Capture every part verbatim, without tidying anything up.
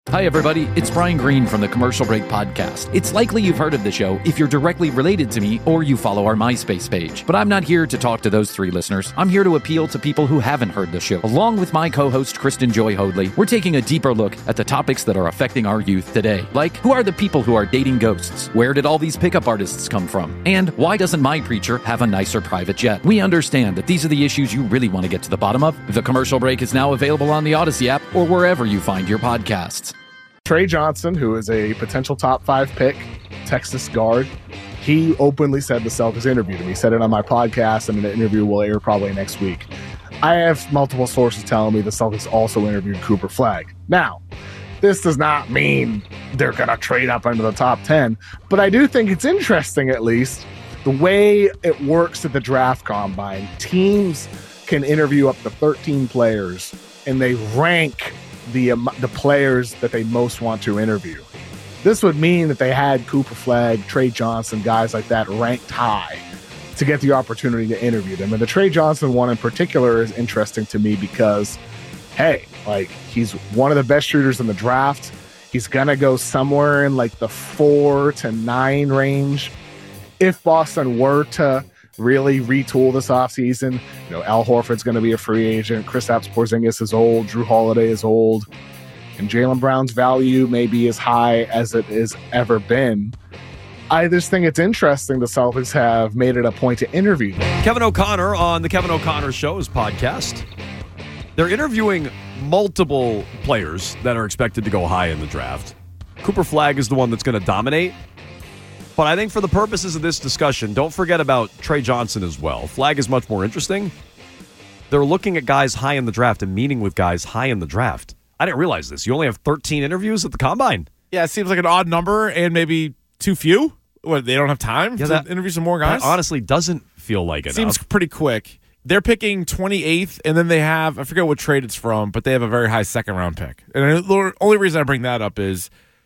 Hi, everybody. It's Brian Green from the Commercial Break Podcast. It's likely you've heard of the show if you're directly related to me or you follow our MySpace page. But I'm not here to talk to those three listeners. I'm here to appeal to people who haven't heard the show. Along with my co-host, Kristen Joy Hoadley, we're taking a deeper look at the topics that are affecting our youth today. Like, who are the people who are dating ghosts? Where did all these pickup artists come from? And why doesn't my preacher have a nicer private jet? We understand that these are the issues you really want to get to the bottom of. The Commercial Break is now available on the Odyssey app or wherever you find your podcasts. Trey Johnson, who is a potential top five pick, Texas guard, he openly said the Celtics interviewed him. He said it on my podcast, and the interview will air probably next week. I have multiple sources telling me the Celtics also interviewed Cooper Flagg. Now, this does not mean they're going to trade up into the top ten, but I do think it's interesting, at least, the way it works at the draft combine. Teams can interview up to thirteen players, and they rank the um, the players that they most want to interview. This would mean that they had Cooper Flagg, Trey Johnson, guys like that ranked high to get the opportunity to interview them. And the Trey Johnson one in particular is interesting to me because, hey, like, he's one of the best shooters in the draft. He's going to go somewhere in like the four to nine range. If Boston were to really retool this offseason, you know, Al Horford's going to be a free agent. Kristaps Porzingis is old. Drew Holiday is old. And Jaylen Brown's value may be as high as it has ever been. I just think it's interesting the Celtics have made it a point to interview them. Kevin O'Connor on the Kevin O'Connor Show's podcast. They're interviewing multiple players that are expected to go high in the draft. Cooper Flagg is the one that's going to dominate. But I think for the purposes of this discussion, don't forget about Trey Johnson as well. Flagg is much more interesting. They're looking at guys high in the draft and meeting with guys high in the draft. I didn't realize this. You only have thirteen interviews at the Combine. Yeah, it seems like an odd number and maybe too few. What, they don't have time yeah, to that, interview some more guys? That honestly doesn't feel like it. Seems pretty quick. They're picking twenty-eighth, and then they have, I forget what trade it's from, but they have a very high second-round pick. And the only reason I bring that up is,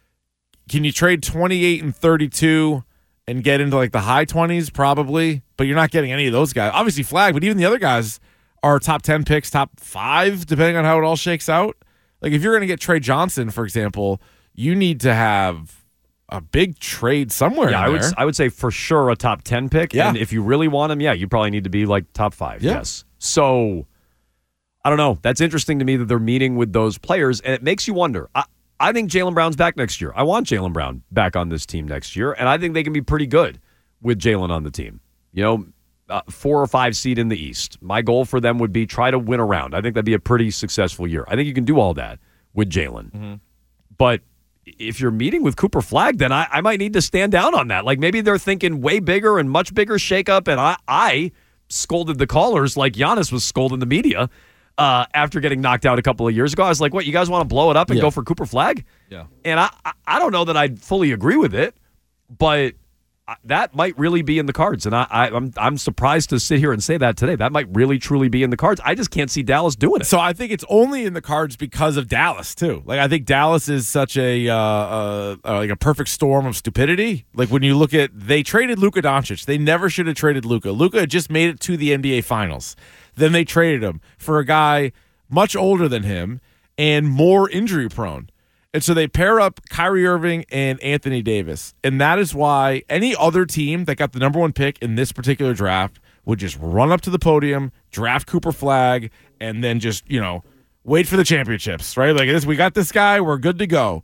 can you trade twenty-eight and thirty-two and get into like the high twenties? Probably, but you're not getting any of those guys. Obviously Flagg, but even the other guys are top ten picks, top five, depending on how it all shakes out. Like if you're going to get Trey Johnson, for example, you need to have a big trade somewhere. Yeah, in I would there. I would say for sure a top ten pick. Yeah. And if you really want him, yeah, you probably need to be like top five. Yeah. Yes. So I don't know. That's interesting to me that they're meeting with those players, and it makes you wonder. I, I think Jaylen Brown's back next year. I want Jaylen Brown back on this team next year, and I think they can be pretty good with Jaylen on the team. You know, uh, four or five seed in the East. My goal for them would be try to win a round. I think that'd be a pretty successful year. I think you can do all that with Jaylen. Mm-hmm. But if you're meeting with Cooper Flagg, then I, I might need to stand down on that. Like maybe they're thinking way bigger and much bigger shakeup, and I, I scolded the callers like Giannis was scolding the media uh, after getting knocked out a couple of years ago. I was like, what, you guys want to blow it up and yeah. go for Cooper Flagg? Yeah. And I, I, I don't know that I'd fully agree with it, but that might really be in the cards. And I, I, I'm I'm surprised to sit here and say that today. That might really, truly be in the cards. I just can't see Dallas doing it. So I think it's only in the cards because of Dallas, too. Like, I think Dallas is such a uh, uh, uh, like a perfect storm of stupidity. Like, when you look at, they traded Luka Doncic. They never should have traded Luka. Luka had just made it to the N B A Finals. Then they traded him for a guy much older than him and more injury prone. And so they pair up Kyrie Irving and Anthony Davis. And that is why any other team that got the number one pick in this particular draft would just run up to the podium, draft Cooper Flagg, and then just, you know, wait for the championships, right? Like, this, we got this guy, we're good to go.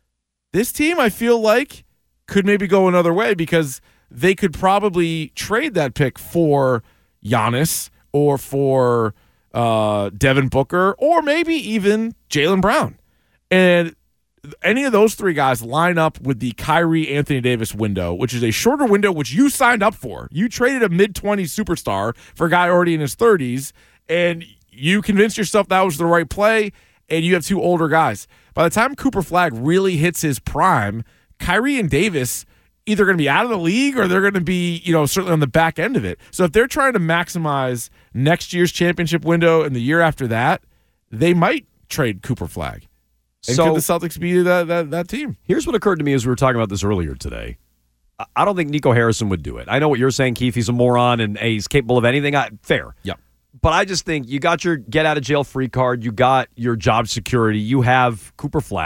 This team, I feel like, could maybe go another way because they could probably trade that pick for Giannis or for uh, Devin Booker or maybe even Jaylen Brown. And any of those three guys line up with the Kyrie Anthony Davis window, which is a shorter window, which you signed up for. You traded a mid-twenties superstar for a guy already in his thirties, and you convinced yourself that was the right play, and you have two older guys. By the time Cooper Flagg really hits his prime, Kyrie and Davis either going to be out of the league or they're going to be, you know, certainly on the back end of it. So if they're trying to maximize next year's championship window and the year after that, they might trade Cooper Flagg. And so, could the Celtics be that, that that team? Here's what occurred to me as we were talking about this earlier today. I don't think Nico Harrison would do it. I know what you're saying, Keith. He's a moron and hey, he's capable of anything. I, fair. Yeah. But I just think you got your get-out-of-jail-free card. You got your job security. You have Cooper Flagg.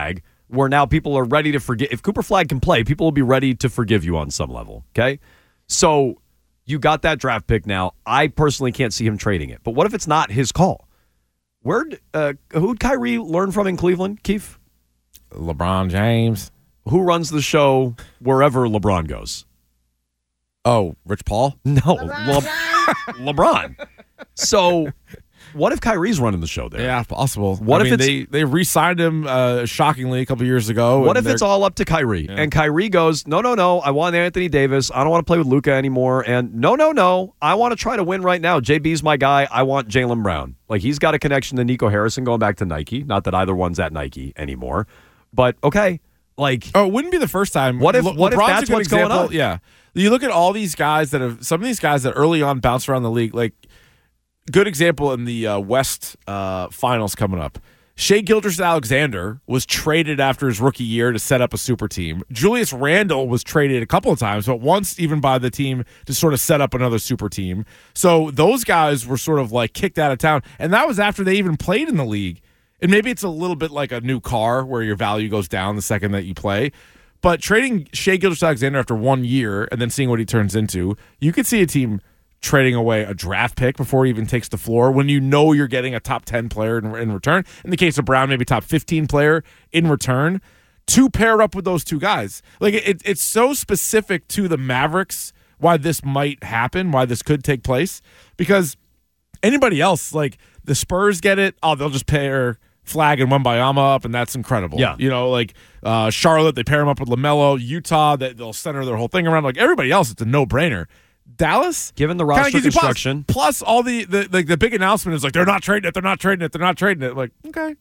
where now people are ready to forget. If Cooper Flagg can play, people will be ready to forgive you on some level, okay? So you got that draft pick now. I personally can't see him trading it. But what if it's not his call? Where'd, uh, who'd Kyrie learn from in Cleveland, Keith? LeBron James. Who runs the show wherever LeBron goes? Oh, Rich Paul? No, LeBron. Le- LeBron. So what if Kyrie's running the show there? Yeah, possible. What I if mean, it's, they they re-signed him uh, shockingly a couple years ago? What if it's all up to Kyrie? Yeah. And Kyrie goes, no, no, no, I want Anthony Davis. I don't want to play with Luka anymore. And no, no, no, I want to try to win right now. J B's my guy. I want Jaylen Brown. Like, he's got a connection to Nico Harrison going back to Nike. Not that either one's at Nike anymore. But, okay, like... Oh, it wouldn't be the first time. What if, Le- what if that's what's example. going on? Yeah. You look at all these guys that have... Some of these guys that early on bounced around the league, like... Good example in the uh, West uh, Finals coming up. Shai Gilgeous-Alexander was traded after his rookie year to set up a super team. Julius Randle was traded a couple of times, but once even by the team to sort of set up another super team. So those guys were sort of like kicked out of town, and that was after they even played in the league. And maybe it's a little bit like a new car where your value goes down the second that you play. But trading Shai Gilgeous-Alexander after one year and then seeing what he turns into, you could see a team trading away a draft pick before he even takes the floor when you know you're getting a top ten player in, in return. In the case of Brown, maybe top fifteen player in return to pair up with those two guys. Like it, it's so specific to the Mavericks why this might happen, why this could take place. Because anybody else, like the Spurs get it, oh, they'll just pair Flagg and Wembanyama up, and that's incredible. Yeah. You know, like uh, Charlotte, they pair him up with LaMelo. Utah, they, they'll center their whole thing around. Like everybody else, it's a no-brainer. Dallas, given the roster construction, plus, plus all the the like the big announcement is like they're not trading it, they're not trading it, they're not trading it. Like, okay,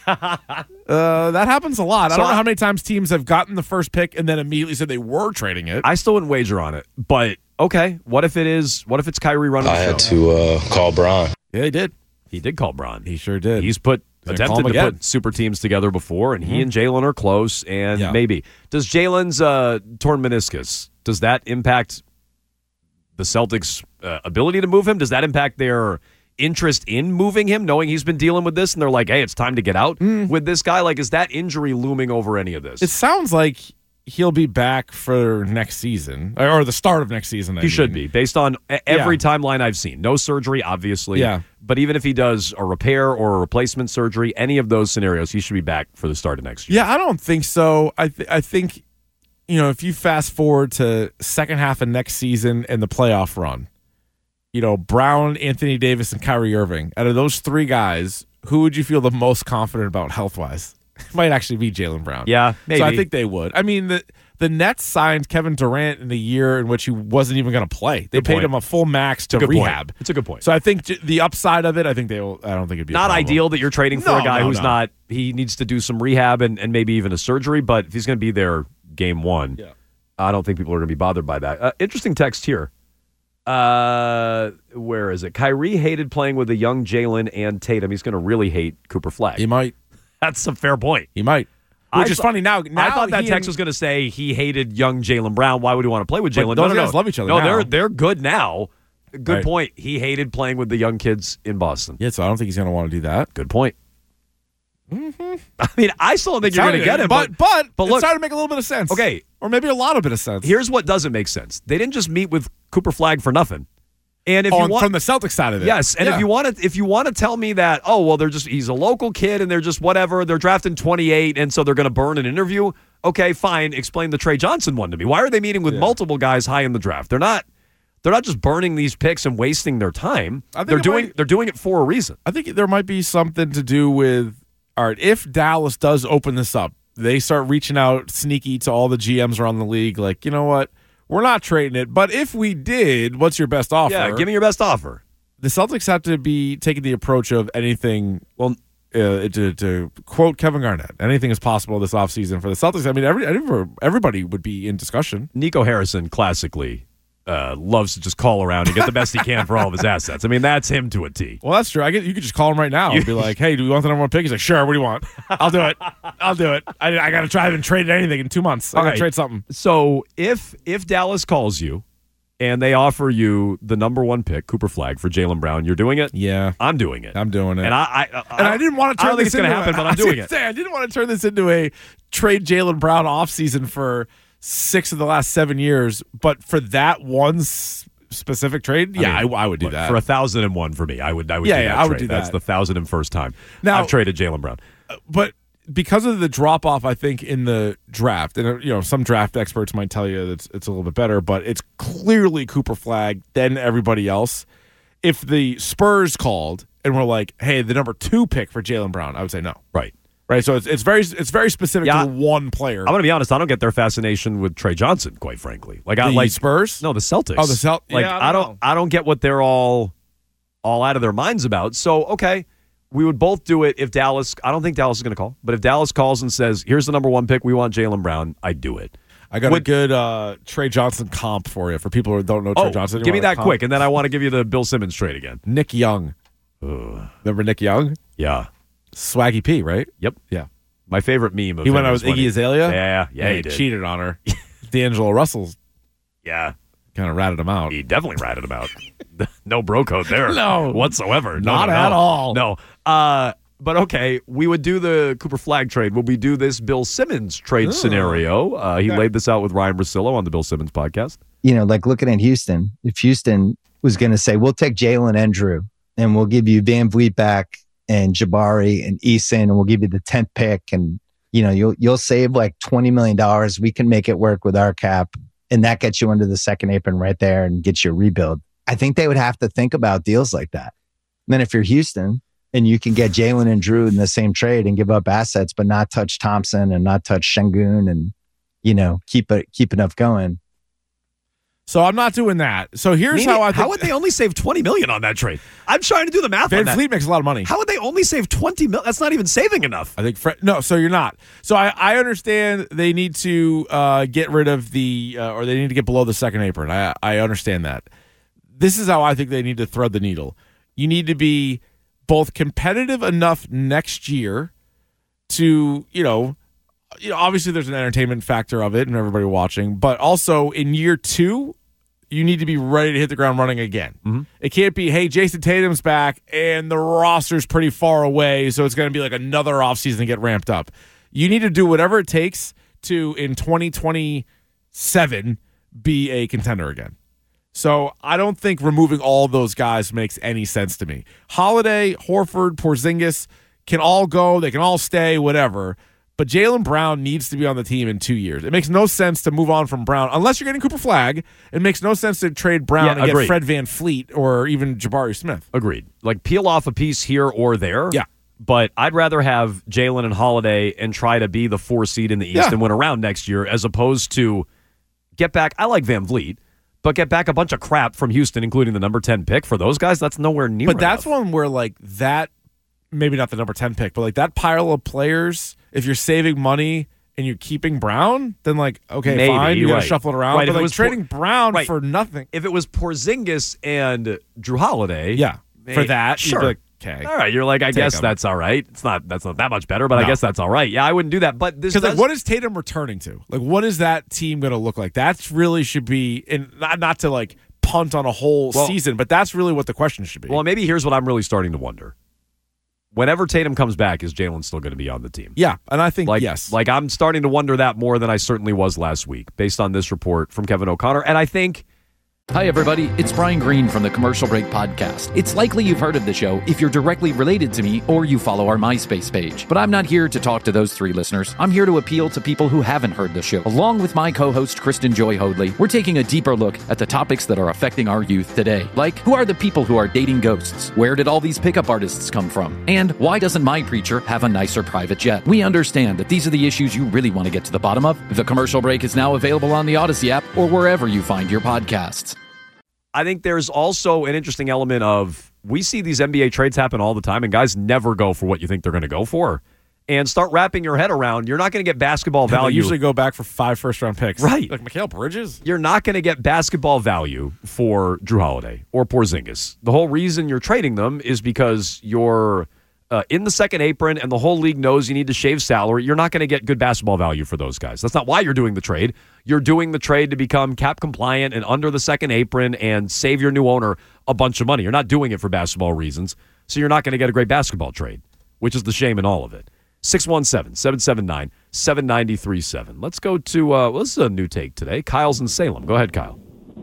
uh, that happens a lot. So I don't know how many times teams have gotten the first pick and then immediately said they were trading it. I still wouldn't wager on it, but okay, what if it is? What if it's Kyrie running? I the had show? to uh, call Bron. Yeah, he did. He did call Bron. He sure did. He's put He's attempted to again. put super teams together before, and Mm-hmm. he and Jalen are close. And yeah. maybe does Jalen's uh, torn meniscus, does that impact the Celtics' uh, ability to move him? Does that impact their interest in moving him, knowing he's been dealing with this, and they're like, hey, it's time to get out mm. with this guy? Like, is that injury looming over any of this? It sounds like he'll be back for next season, or the start of next season. I he mean. should be, based on every yeah. timeline I've seen. No surgery, obviously. Yeah. But even if he does a repair or a replacement surgery, any of those scenarios, he should be back for the start of next year. Yeah, I don't think so. I th- I think, you know, if you fast forward to second half of next season and the playoff run, you know, Brown, Anthony Davis, and Kyrie Irving, out of those three guys, who would you feel the most confident about health-wise? It might actually be Jaylen Brown. Yeah, maybe. So I think they would. I mean, the the Nets signed Kevin Durant in the year in which he wasn't even going to play. They Good paid point. him a full max to Good rehab. Point. It's a good point. So I think j- the upside of it, I think they will. I don't think it'd be not a ideal that you're trading for no, a guy no, who's no. not. He needs to do some rehab and, and maybe even a surgery. But if he's going to be there game one, yeah. I don't think people are going to be bothered by that. Uh, interesting text here. Uh, where is it? Kyrie hated playing with a young Jalen and Tatum. He's going to really hate Cooper Flagg. He might. That's a fair point. He might. Which I is th- funny now. now I thought that he text and- was going to say he hated young Jalen Brown. Why would he want to play with But Jalen? those no, no, guys no. love each other No, now. they're they're good now. Good Right. point. He hated playing with the young kids in Boston. Yeah, so I don't think he's going to want to do that. Good point. Mm-hmm. I mean, I still don't think you're going to get him, but but, but, but it's look, starting to make a little bit of sense. Okay. Or maybe a lot of bit of sense. here's what doesn't make sense. They didn't just meet with Cooper Flagg for nothing. And if On, you want from the Celtics side of it. yes, and Yeah. if you want to, if you want to tell me that, oh well, they're just he's a local kid and they're just whatever, they're drafting twenty-eight, and so they're going to burn an interview. Okay, fine. Explain the Trey Johnson one to me. Why are they meeting with Yeah. multiple guys high in the draft? They're not. They're not just burning these picks and wasting their time. I think They're it doing. might- They're doing it for a reason. I think there might be something to do with, all right, if Dallas does open this up, they start reaching out sneaky to all the G Ms around the league, like, you know what? We're not trading it, but if we did, what's your best offer? Yeah, give me your best offer. The Celtics have to be taking the approach of anything, Well, uh, to, to quote Kevin Garnett, anything is possible this offseason for the Celtics. I mean, every, every everybody would be in discussion. Nico Harrison classically uh, loves to just call around and get the best he can for all of his assets. I mean, that's him to a T. Well, that's true. I get you could just call him right now and be like, "Hey, do we want the number one pick?" He's like, "Sure. What do you want? I'll do it. I'll do it. I, I got to try. I haven't traded anything in two months. I got to right. trade something." So if if Dallas calls you and they offer you the number one pick, Cooper Flagg, for Jaylen Brown, you're doing it? Yeah. I'm doing it. I'm doing it. And I, I, I and I didn't want to turn I don't think this it's going to into happen, a, but I'm I doing was it. Say, I didn't want to turn this into a trade Jaylen Brown offseason for six of the last seven years. But for that one s- specific trade, yeah, I, mean, I, I would do look, that. For a thousand and one for me, I would I would Yeah, do yeah, that I would trade. do That's that. the thousand and first time Now- I've traded Jaylen Brown. But because of the drop off, I think in the draft, and you know, some draft experts might tell you that it's, it's a little bit better, but it's clearly Cooper Flagg than everybody else. If the Spurs called and were like, "Hey, the number two pick for Jaylen Brown," I would say no. Right. Right. So it's it's very it's very specific Yeah, to one player. I'm going to be honest. I don't get their fascination with Trey Johnson, quite frankly. Like I the like Spurs. No, the Celtics. Oh, the Celt- Like yeah, I I don't don't, know. I don't get what they're all, all out of their minds about. So okay, we would both do it if Dallas. I don't think Dallas is going to call, but if Dallas calls and says, "Here's the number one pick, we want Jaylen Brown," I'd do it. I got Would- a good uh, Trey Johnson comp for you for people who don't know Trey Oh, Johnson. You give me want a that comp? quick, and then I want to give you the Bill Simmons trade again. Nick Young. Ugh. Remember Nick Young? Yeah. Swaggy P, right? Yep. Yeah. My favorite meme of He him went out is with when Iggy he- Azalea? Yeah, yeah, he he did. cheated on her. D'Angelo Russell's Yeah, kind of ratted him out. he definitely ratted him out. No bro code there. No. whatsoever. No, Not no, no. at all. No. Uh, but okay, we would do the Cooper Flagg trade. Would we do this Bill Simmons trade scenario? Uh, he Okay. laid this out with Ryan Russillo on the Bill Simmons podcast. You know, like looking at Houston, if Houston was going to say, we'll take Jalen and Drew and we'll give you Van Vliet back and Jabari and Eason and we'll give you the tenth pick and, you know, you'll, you'll save like twenty million dollars. We can make it work with our cap. And that gets you into the second apron right there and gets you a rebuild. I think they would have to think about deals like that. And then if you're Houston and you can get Jalen and Drew in the same trade and give up assets, but not touch Thompson and not touch Şengün and, you know, keep it, keep enough going. So I'm not doing that. So here's Meaning, how I think. how would they only save twenty million dollars on that trade? I'm trying to do the math Van on that. Fleet makes a lot of money. How would they only save twenty million dollars? That's not even saving enough. I think Fred, no, so you're not. So I, I understand they need to uh, get rid of the uh, or they need to get below the second apron. I I understand that. This is how I think they need to thread the needle. You need to be both competitive enough next year to, you know, you know, obviously there's an entertainment factor of it and everybody watching, but also in year two, you need to be ready to hit the ground running again. Mm-hmm. It can't be, hey, Jason Tatum's back and the roster's pretty far away, so it's going to be like another offseason to get ramped up. You need to do whatever it takes to, in twenty twenty-seven, be a contender again. So I don't think removing all those guys makes any sense to me. Holiday, Horford, Porzingis can all go. They can all stay, whatever. But Jaylen Brown needs to be on the team in two years. It makes no sense to move on from Brown unless you're getting Cooper Flagg. It makes no sense to trade Brown Yeah, and agreed. get Fred Van Fleet or even Jabari Smith. Agreed. Like peel off a piece here or there. Yeah. But I'd rather have Jalen and Holiday and try to be the four seed in the East Yeah. and win around next year as opposed to get back. I like Van Vliet, but get back a bunch of crap from Houston, including the number ten pick for those guys. That's nowhere near But that's enough. one where like that, maybe not the number ten pick, but like that pile of players, if you're saving money and you're keeping Brown, then like, okay, Maybe, fine, you got to right. shuffle it around. Right, But if it like was trading Por- Brown right. for nothing. If it was Porzingis and Drew Holiday, Yeah. For may- that, you'd sure. be like, okay. All right, you're like, I Take guess 'em. that's all right. It's not that's not that much better, but I No. guess that's all right. Yeah, I wouldn't do that. But this Because like, does- what is Tatum returning to? Like, what is that team going to look like? That's really should be, and not not to like punt on a whole Well- season, but that's really what the question should be. Well, maybe here's what I'm really starting to wonder. Whenever Tatum comes back, is Jalen still going to be on the team? yeah, and I think Like, yes, like I'm starting to wonder that more than I certainly was last week, based on this report from Kevin O'Connor. And I think Hi, everybody. It's Brian Green from the Commercial Break Podcast. It's likely you've heard of the show if you're directly related to me or you follow our MySpace page. But I'm not here to talk to those three listeners. I'm here to appeal to people who haven't heard the show. Along with my co-host, Kristen Joy Hoadley, we're taking a deeper look at the topics that are affecting our youth today. Like, who are the people who are dating ghosts? Where did all these pickup artists come from? And why doesn't my preacher have a nicer private jet? We understand that these are the issues you really want to get to the bottom of. The Commercial Break is now available on the Odyssey app or wherever you find your podcasts. I think there's also an interesting element of we see these N B A trades happen all the time, and guys never go for what you think they're going to go for. And start wrapping your head around, you're not going to get basketball They value. usually go back for five first round picks, Right. Like Mikal Bridges. You're not going to get basketball value for Drew Holiday or Porzingis. The whole reason you're trading them is because you're uh, in the second apron and the whole league knows you need to shave salary, you're not going to get good basketball value for those guys. That's not why you're doing the trade. You're doing the trade to become cap compliant and under the second apron and save your new owner a bunch of money. You're not doing it for basketball reasons, so you're not going to get a great basketball trade, which is the shame in all of it. six one seven, seven seven nine, seven nine three seven. Let's go to, uh, well, this is a new take today. Kyle's in Salem. Go ahead, Kyle.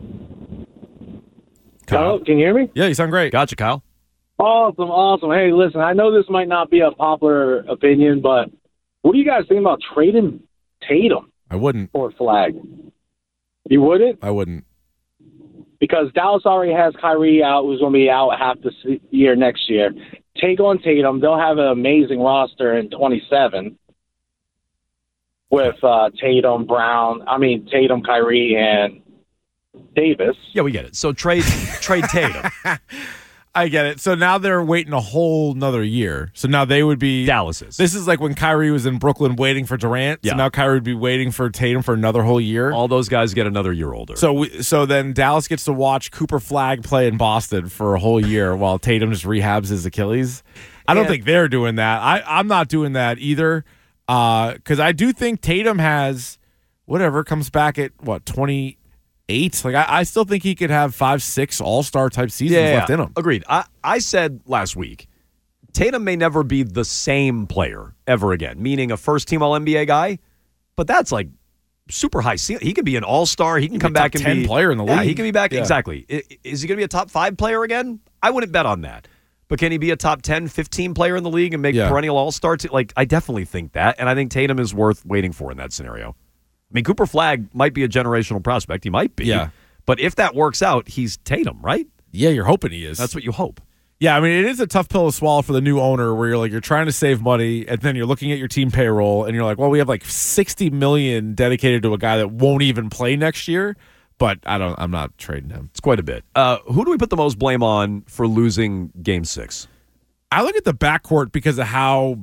Kyle, can you hear me? Yeah, you sound great. Gotcha, Kyle. Awesome, awesome. Hey, listen, I know this might not be a popular opinion, but what do you guys think about trading Tatum I wouldn't. for Flag? You wouldn't? I wouldn't. Because Dallas already has Kyrie out, who's going to be out half the se- year next year. Take on Tatum. They'll have an amazing roster in twenty-seven with uh, Tatum, Brown, I mean, Tatum, Kyrie, and Davis. Yeah, we get it. So trade trade Tatum. I get it. So now they're waiting a whole nother year. So now they would be Dallas is. This is like when Kyrie was in Brooklyn waiting for Durant. Yeah. So now Kyrie would be waiting for Tatum for another whole year. All those guys get another year older. So we, so then Dallas gets to watch Cooper Flag play in Boston for a whole year while Tatum just rehabs his Achilles. I don't And- think they're doing that. I, I'm not doing that either. Because I do think Tatum has whatever comes back at what twenty-eight. Like I, I still think he could have five, six All Star type seasons yeah, left in him. Agreed. I, I said last week, Tatum may never be the same player ever again, meaning a first team All N B A guy, but that's like super high ceiling. He could be an All Star. He can come be a back top and ten be player in the Yeah, league. he can be back Yeah. exactly. I- Is he going to be a top five player again? I wouldn't bet on that. But can he be a top ten, fifteen player in the league and make Yeah. perennial All Star? T- like I definitely think that, and I think Tatum is worth waiting for in that scenario. I mean, Cooper Flag might be a generational prospect. He might be. Yeah. But if that works out, he's Tatum, right? Yeah, you're hoping he is. That's what you hope. Yeah, I mean, it is a tough pill to swallow for the new owner where you're like, you're trying to save money and then you're looking at your team payroll and you're like, well, we have like sixty million dedicated to a guy that won't even play next year. But I don't, I'm not trading him. It's quite a bit. Uh, who do we put the most blame on for losing game six? I look at the backcourt because of how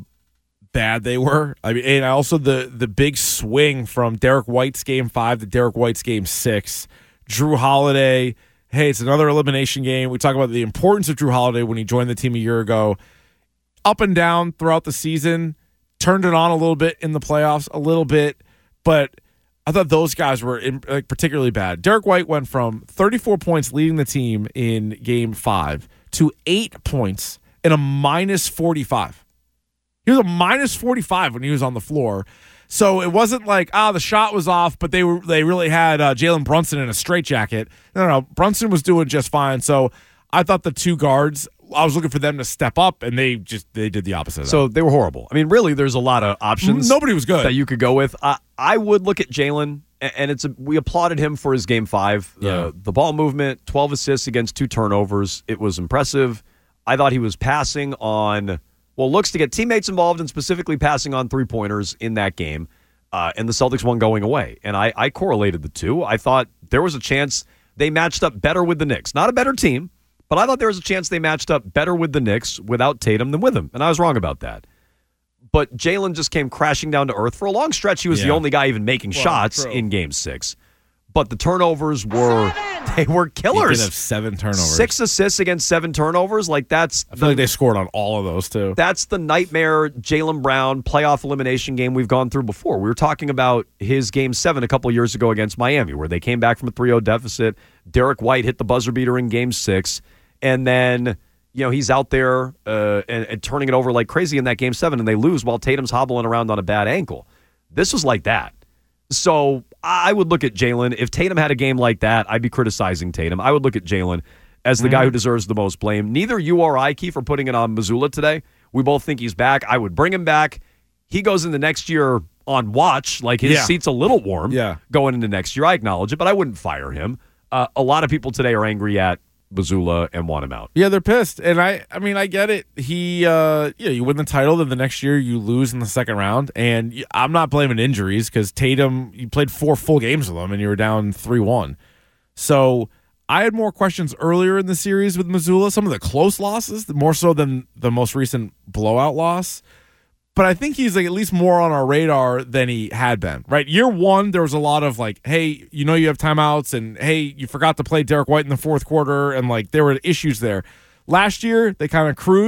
bad they were. I mean, and also the, the big swing from Derek White's game five to Derek White's game six. Drew Holiday, hey, it's another elimination game. We talk about the importance of Drew Holiday when he joined the team a year ago. Up and down throughout the season, turned it on a little bit in the playoffs, a little bit, but I thought those guys were in, like, particularly bad. Derek White went from thirty-four points leading the team in game five to eight points and a minus forty-five. He was a minus forty-five when he was on the floor. So it wasn't like, ah, the shot was off, but they were they really had uh, Jalen Brunson in a straitjacket. No, no, no, Brunson was doing just fine. So I thought the two guards, I was looking for them to step up, and they just they did the opposite of that. So they were horrible. I mean, really, there's a lot of options. Nobody was good. That you could go with. I, I would look at Jalen, and it's a, we applauded him for his game five. Yeah. Uh, the ball movement, twelve assists against two turnovers. It was impressive. I thought he was passing on, well, looks to get teammates involved and specifically passing on three-pointers in that game. Uh, and the Celtics won going away. And I, I correlated the two. I thought there was a chance they matched up better with the Knicks. Not a better team, but I thought there was a chance they matched up better with the Knicks without Tatum than with him. And I was wrong about that. But Jalen just came crashing down to earth. For a long stretch, he was the Yeah. only guy even making Well, shots true. in game six. But the turnovers were, they were he did killers. have seven turnovers. Six assists against seven turnovers. Like that's I feel like they scored on all of those, too. that's the nightmare Jaylen Brown playoff elimination game we've gone through before. We were talking about his game seven a couple years ago against Miami, where they came back from a three oh deficit. Derek White hit the buzzer beater in game six. And then, you know, he's out there uh, and, and turning it over like crazy in that game seven, and they lose while Tatum's hobbling around on a bad ankle. This was like that. So I would look at Jalen. If Tatum had a game like that, I'd be criticizing Tatum. I would look at Jalen as the Mm-hmm. guy who deserves the most blame. Neither you or I, Keith, are putting it on Mazzulla today. We both think he's back. I would bring him back. He goes into next year on watch. Like his Yeah. seat's a little warm Yeah. going into next year. I acknowledge it, but I wouldn't fire him. Uh, a lot of people today are angry at Mazzulla and want him out. Yeah, they're pissed. And I I mean, I get it. He uh yeah, you win the title, then the next year you lose in the second round. And y- I'm not blaming injuries because Tatum, you played four full games with him and you were down three one. So I had more questions earlier in the series with Mazzulla, some of the close losses, more so than the most recent blowout loss. But I think he's like at least more on our radar than he had been, right? Year one, there was a lot of like, hey, you know you have timeouts, and hey, you forgot to play Derek White in the fourth quarter, and like there were issues there. Last year, they kind of cruised.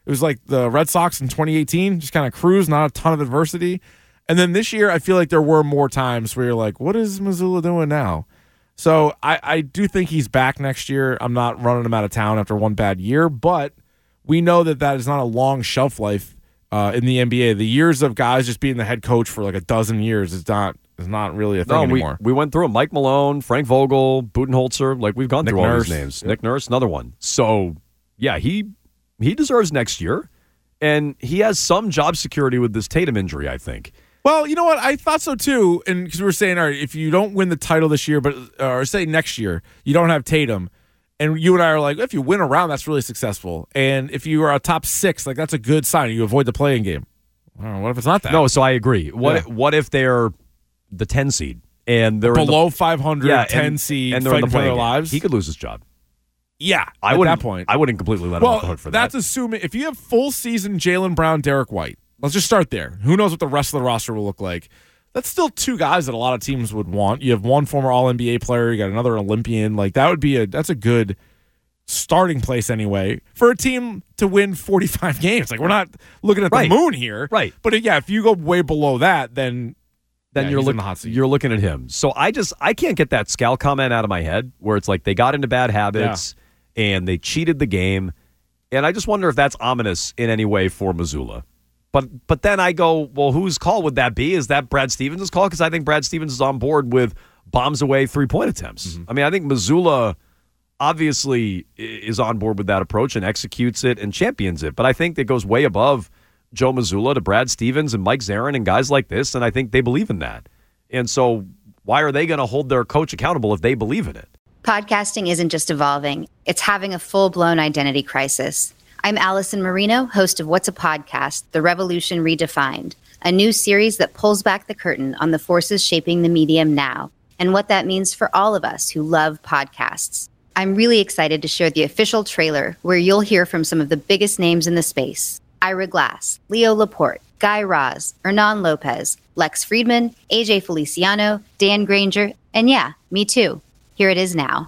It was like the Red Sox in twenty eighteen, just kind of cruise, not a ton of adversity. And then this year, I feel like there were more times where you're like, what is Mazzulla doing now? So I, I do think he's back next year. I'm not running him out of town after one bad year, but we know that that is not a long shelf life uh, in the N B A. The years of guys just being the head coach for like a dozen years is not is not really a thing no, we, anymore. We went through them. Mike Malone, Frank Vogel, Budenholzer. Like, we've gone Nick through all Nurse. these names. Nick Nurse, another one. So, yeah, he he deserves next year. And he has some job security with this Tatum injury, I think. Well, you know what? I thought so too. And because we were saying, all right, if you don't win the title this year, but or say next year, you don't have Tatum. And you and I are like, if you win a round, that's really successful. And if you are a top six, like that's a good sign. You avoid the play-in game. I don't know, what if it's not that? No, so I agree. What Yeah. if, what if they're the ten seed and they're below in the, five hundred, yeah, ten and, seed, and they're in the fighting for play-in their game? lives? He could lose his job. Yeah, I at wouldn't, that point. I wouldn't completely let him well, off the hook for that's that. assuming if you have full season Jaylen Brown, Derek White. Let's just start there. Who knows what the rest of the roster will look like? That's still two guys that a lot of teams would want. You have one former All N B A player. You got another Olympian. Like that would be a that's a good starting place anyway for a team to win forty-five games. Like we're not looking at Right. the moon here, Right. But yeah, if you go way below that, then then yeah, you're he's in looking the hot seat. you're looking at him. So I just I can't get that Scal comment out of my head where it's like they got into bad habits and they cheated the game, and I just wonder if that's ominous in any way for Mazzulla. But but then I go, well, whose call would that be? Is that Brad Stevens' call? Because I think Brad Stevens is on board with bombs away three point attempts. Mm-hmm. I mean, I think Mazzulla obviously is on board with that approach and executes it and champions it. But I think it goes way above Joe Mazzulla to Brad Stevens and Mike Zarin and guys like this, and I think they believe in that. And so why are they going to hold their coach accountable if they believe in it? Podcasting isn't just evolving, it's having a full-blown identity crisis. I'm Allison Marino, host of What's a Podcast? The Revolution Redefined, a new series that pulls back the curtain on the forces shaping the medium now and what that means for all of us who love podcasts. I'm really excited to share the official trailer where you'll hear from some of the biggest names in the space. Ira Glass, Leo Laporte, Guy Raz, Hernan Lopez, Lex Friedman, A J Feliciano, Dan Granger, and yeah, me too. Here it is now.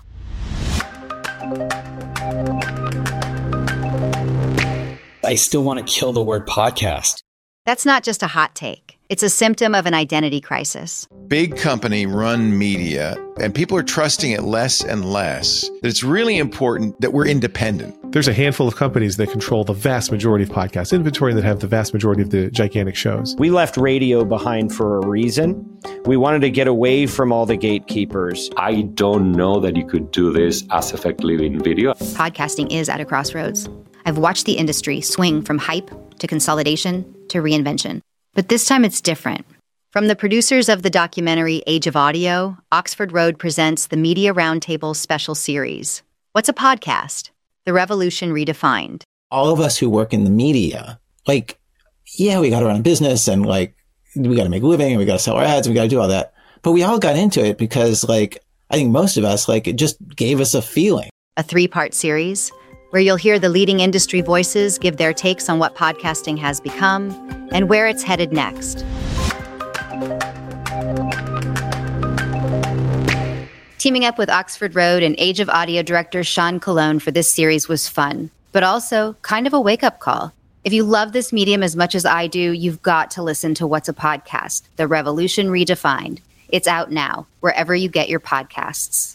I still want to kill the word podcast. That's not just a hot take. It's a symptom of an identity crisis. Big company run media, and people are trusting it less and less. That it's really important that we're independent. There's a handful of companies that control the vast majority of podcast inventory that have the vast majority of the gigantic shows. We left radio behind for a reason. We wanted to get away from all the gatekeepers. I don't know that you could do this as effectively in video. Podcasting is at a crossroads. I've watched the industry swing from hype to consolidation to reinvention. But this time it's different. From the producers of the documentary Age of Audio, Oxford Road presents the Media Roundtable special series. What's a podcast? The Revolution Redefined. All of us who work in the media, like, yeah, we got to run a business and like, we got to make a living and we got to sell our ads and we got to do all that. But we all got into it because like, I think most of us, like, it just gave us a feeling. A three-part series where you'll hear the leading industry voices give their takes on what podcasting has become and where it's headed next. Teaming up with Oxford Road and Age of Audio director Sean Colon for this series was fun, but also kind of a wake-up call. If you love this medium as much as I do, you've got to listen to What's a Podcast? The Revolution Redefined. It's out now, wherever you get your podcasts.